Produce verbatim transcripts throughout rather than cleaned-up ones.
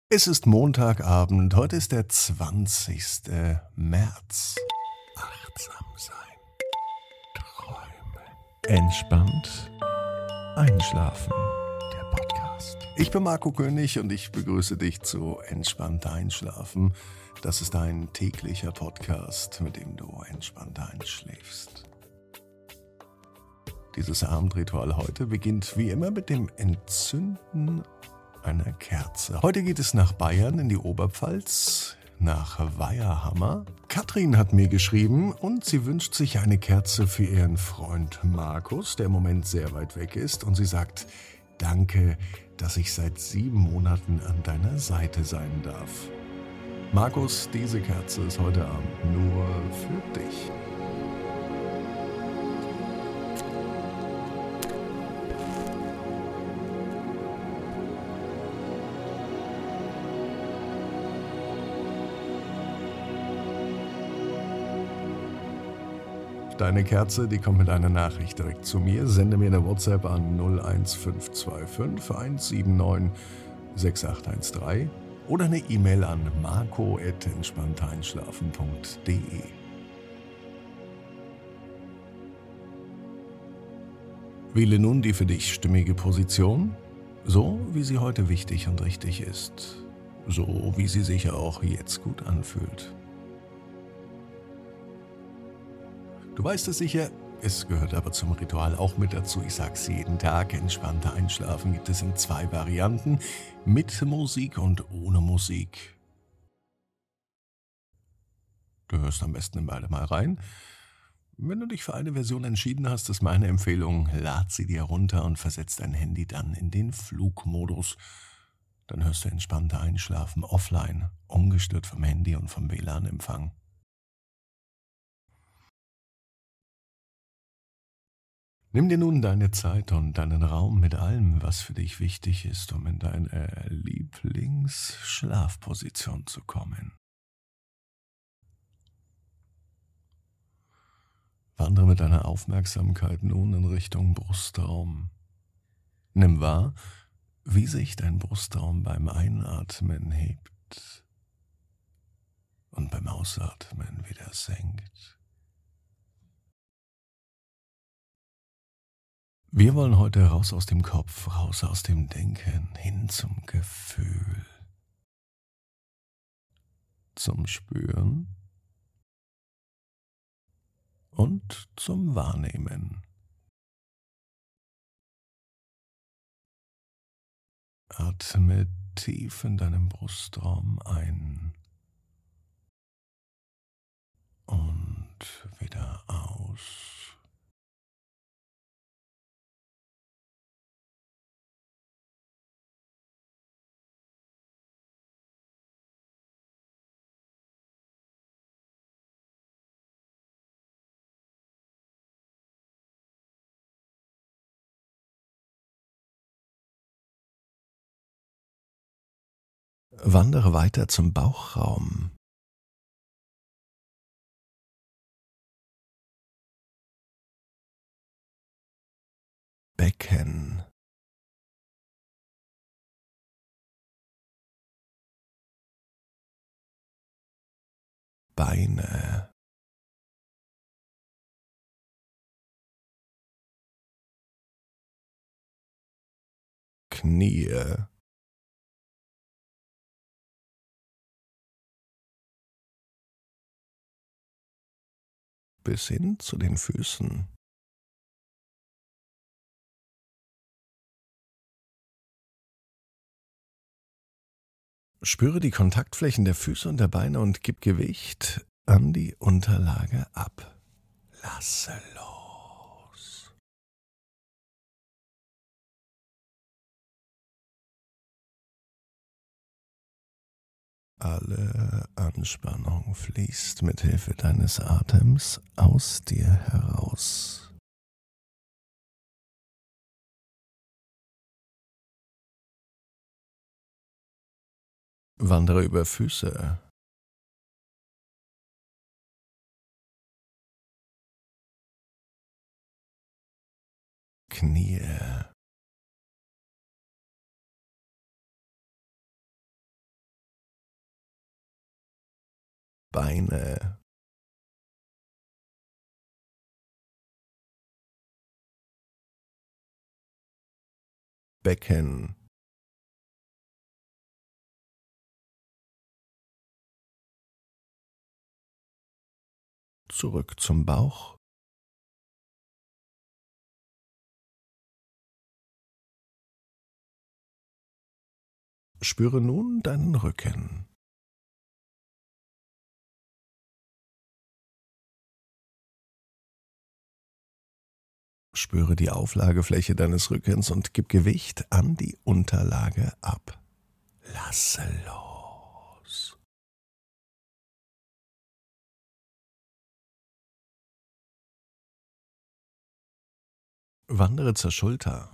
Es ist Montagabend, heute ist der zwanzigste März. Achtsam sein, träumen, entspannt einschlafen. Der Podcast. Ich bin Marco König und ich begrüße dich zu Entspannt Einschlafen. Das ist ein täglicher Podcast, mit dem du entspannt einschläfst. Dieses Abendritual heute beginnt wie immer mit dem Entzünden einer Kerze. Heute geht es nach Bayern in die Oberpfalz, nach Weiherhammer. Katrin hat mir geschrieben und sie wünscht sich eine Kerze für ihren Freund Markus, der im Moment sehr weit weg ist. Und sie sagt, danke, dass ich seit sieben Monaten an deiner Seite sein darf. Markus, diese Kerze ist heute Abend nur für dich. Deine Kerze, die kommt mit einer Nachricht direkt zu mir. Sende mir eine WhatsApp an null eins fünf zwei fünf eins sieben neun sechs acht eins drei oder eine E-Mail an marco at entspannteinschlafen punkt de. Wähle nun die für dich stimmige Position, so wie sie heute wichtig und richtig ist, so wie sie sich auch jetzt gut anfühlt. Du weißt es sicher, es gehört aber zum Ritual auch mit dazu. Ich sag's jeden Tag, entspannter Einschlafen gibt es in zwei Varianten, mit Musik und ohne Musik. Du hörst am besten in beide mal rein. Wenn du dich für eine Version entschieden hast, ist meine Empfehlung, lad sie dir runter und versetz dein Handy dann in den Flugmodus. Dann hörst du entspannter Einschlafen offline, ungestört vom Handy und vom W L A N-Empfang. Nimm dir nun deine Zeit und deinen Raum mit allem, was für dich wichtig ist, um in deine Lieblingsschlafposition zu kommen. Wandere mit deiner Aufmerksamkeit nun in Richtung Brustraum. Nimm wahr, wie sich dein Brustraum beim Einatmen hebt und beim Ausatmen wieder senkt. Wir wollen heute raus aus dem Kopf, raus aus dem Denken, hin zum Gefühl, zum Spüren und zum Wahrnehmen. Atme tief in deinem Brustraum ein und wieder aus. Wandere weiter zum Bauchraum. Becken. Beine. Knie. Bis hin zu den Füßen. Spüre die Kontaktflächen der Füße und der Beine und gib Gewicht an die Unterlage ab. Lasse los. Alle Anspannung fließt mit Hilfe deines Atems aus dir heraus. Wandere über Füße. Knie. Beine, Becken, zurück zum Bauch, spüre nun deinen Rücken. Spüre die Auflagefläche deines Rückens und gib Gewicht an die Unterlage ab. Lasse los. Wandere zur Schulter.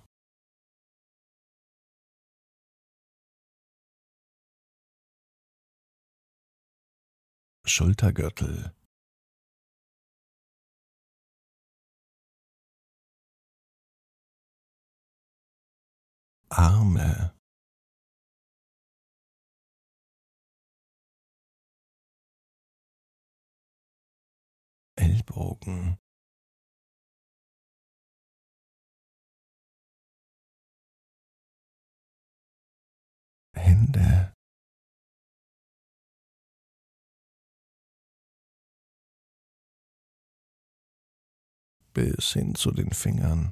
Schultergürtel. Arme. Ellbogen. Hände. Bis hin zu den Fingern.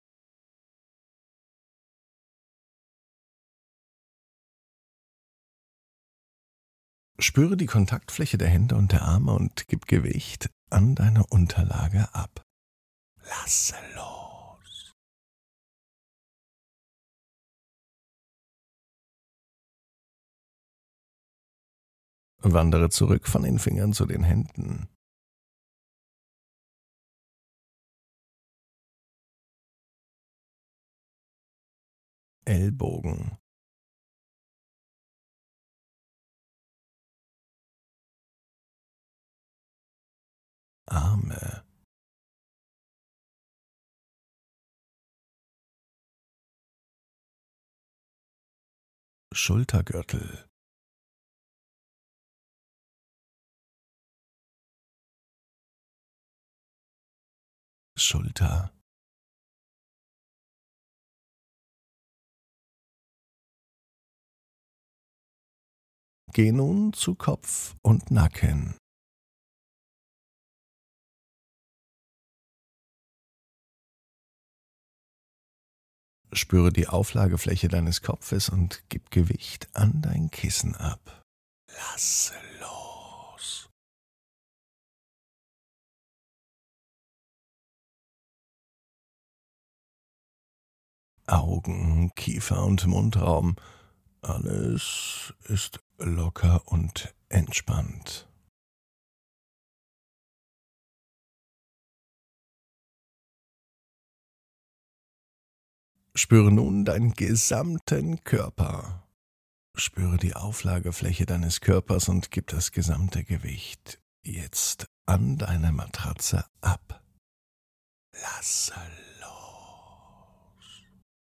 Spüre die Kontaktfläche der Hände und der Arme und gib Gewicht an deine Unterlage ab. Lasse los. Wandere zurück von den Fingern zu den Händen. Ellbogen. Arme. Schultergürtel. Schulter. Geh nun zu Kopf und Nacken. Spüre die Auflagefläche deines Kopfes und gib Gewicht an dein Kissen ab. Lasse los. Augen, Kiefer und Mundraum. Alles ist locker und entspannt. Spüre nun deinen gesamten Körper. Spüre die Auflagefläche deines Körpers und gib das gesamte Gewicht jetzt an deine Matratze ab. Lasse los.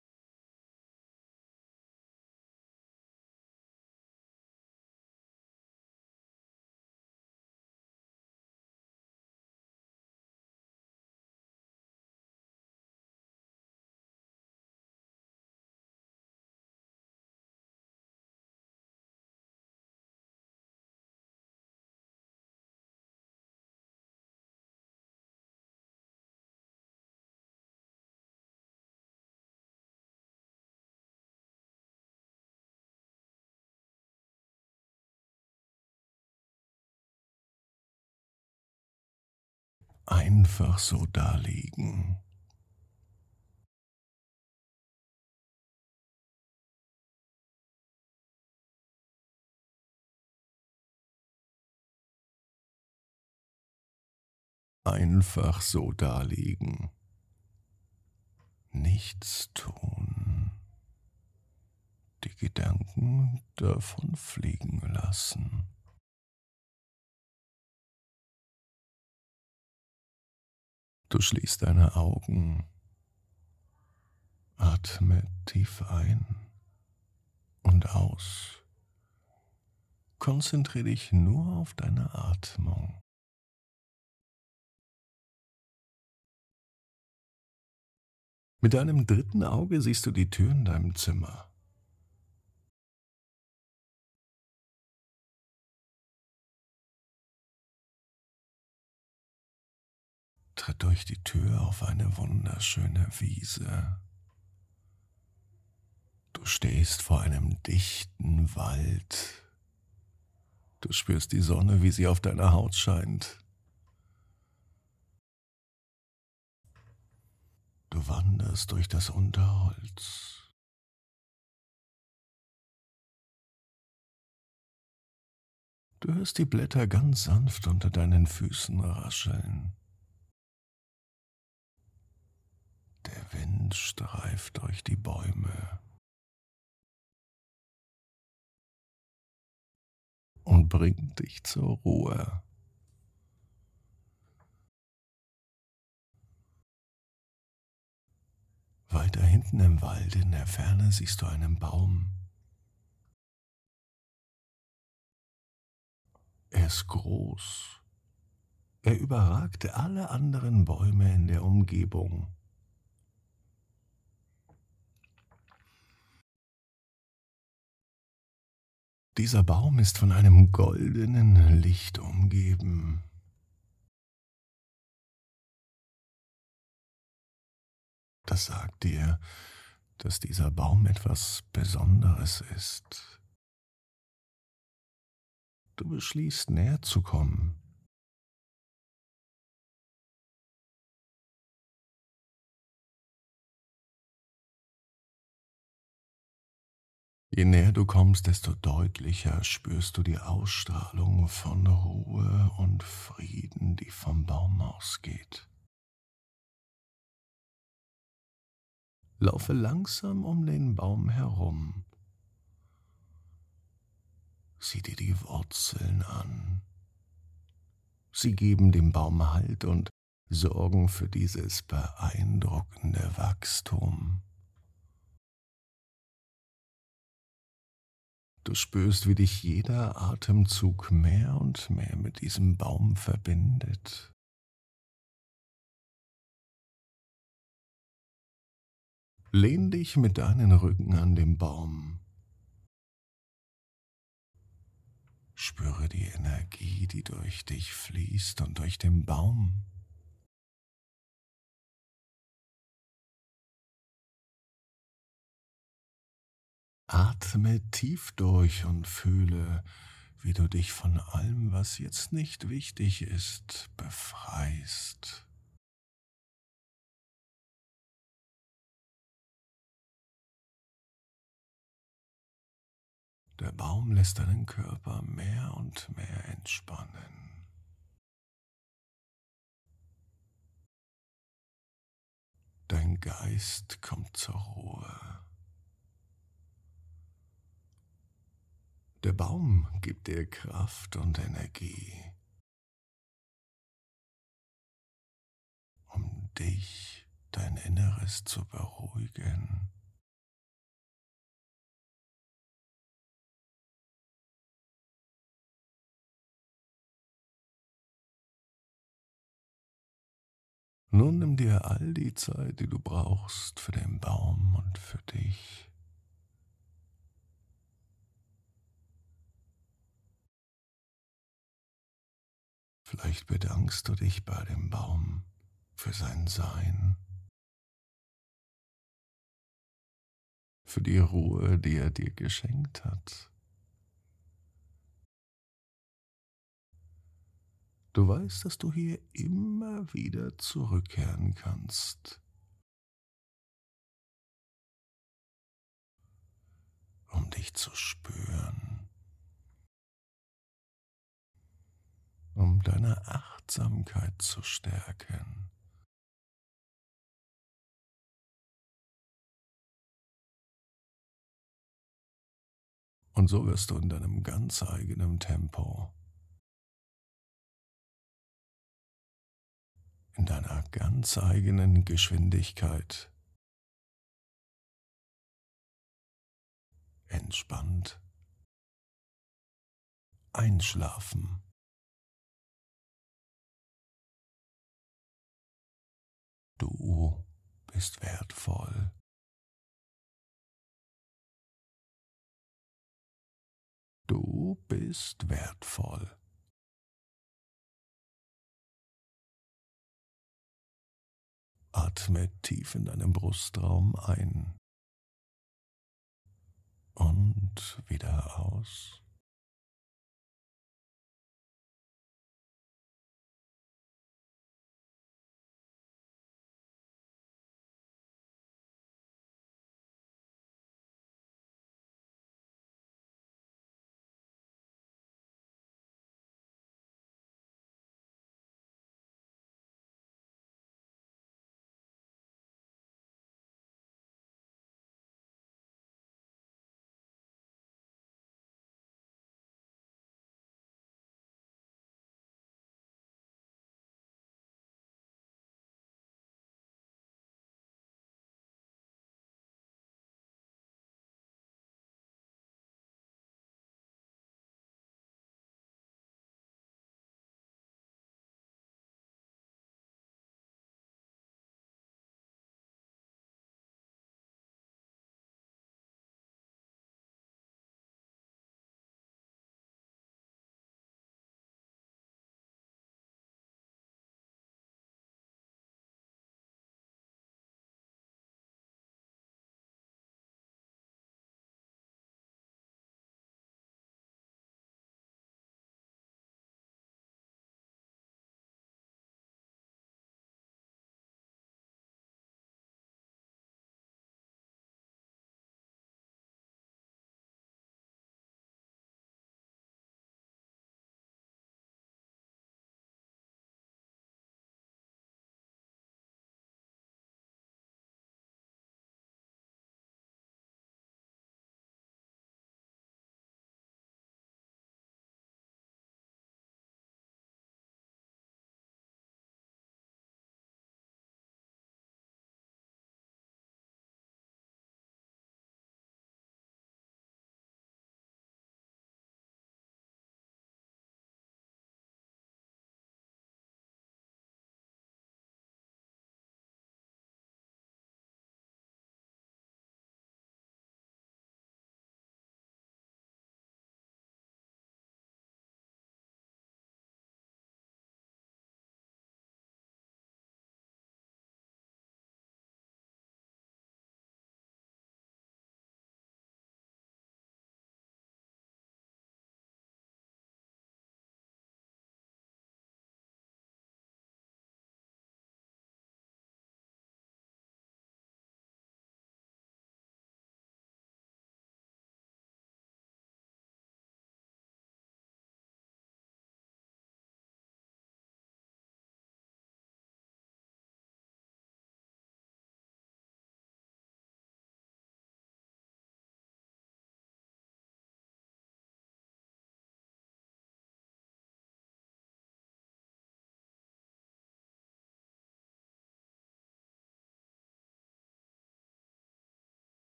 Einfach so daliegen. Einfach so daliegen. Nichts tun. Die Gedanken davon fliegen lassen. Du schließt deine Augen, atme tief ein und aus. konzentriere dich nur auf deine Atmung. Mit deinem dritten Auge siehst du die Tür in deinem Zimmer. Tritt durch die Tür auf eine wunderschöne Wiese. Du stehst vor einem dichten Wald. Du spürst die Sonne, wie sie auf deiner Haut scheint. Du wanderst durch das Unterholz. Du hörst die Blätter ganz sanft unter deinen Füßen rascheln. Der Wind streift durch die Bäume und bringt dich zur Ruhe. Weiter hinten im Wald in der Ferne siehst du einen Baum. Er ist groß. Er überragt alle anderen Bäume in der Umgebung. Dieser Baum ist von einem goldenen Licht umgeben. Das sagt dir, dass dieser Baum etwas Besonderes ist. Du beschließt, näher zu kommen. Je näher du kommst, desto deutlicher spürst du die Ausstrahlung von Ruhe und Frieden, die vom Baum ausgeht. Laufe langsam um den Baum herum. Sieh dir die Wurzeln an. Sie geben dem Baum Halt und sorgen für dieses beeindruckende Wachstum. Du spürst, wie dich jeder Atemzug mehr und mehr mit diesem Baum verbindet. Lehn dich mit deinen Rücken an den Baum. Spüre die Energie, die durch dich fließt und durch den Baum. Atme tief durch und fühle, wie du dich von allem, was jetzt nicht wichtig ist, befreist. Der Baum lässt deinen Körper mehr und mehr entspannen. Dein Geist kommt zur Ruhe. Der Baum gibt dir Kraft und Energie, um dich, dein Inneres zu beruhigen. Nun nimm dir all die Zeit, die du brauchst für den Baum und für dich. Vielleicht bedankst du dich bei dem Baum für sein Sein, für die Ruhe, die er dir geschenkt hat. Du weißt, dass du hier immer wieder zurückkehren kannst, um dich zu spüren, um deine Achtsamkeit zu stärken. Und so wirst du in deinem ganz eigenen Tempo, in deiner ganz eigenen Geschwindigkeit entspannt einschlafen. Du bist wertvoll. Du bist wertvoll. Atme tief in deinem Brustraum ein und wieder aus.